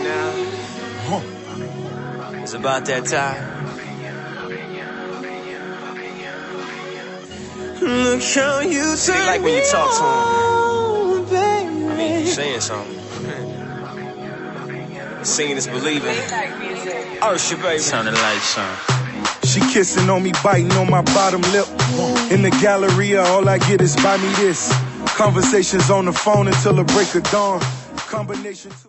now. It's about that time. Look how you See, like when you talk to him. I mean, you saying something. Seeing is believing. Oh, shit, baby. Sounding like son. She kissing on me, biting on my bottom lip. In the Galleria, all I get is buy me this. Conversations on the phone until the break of dawn. Combination.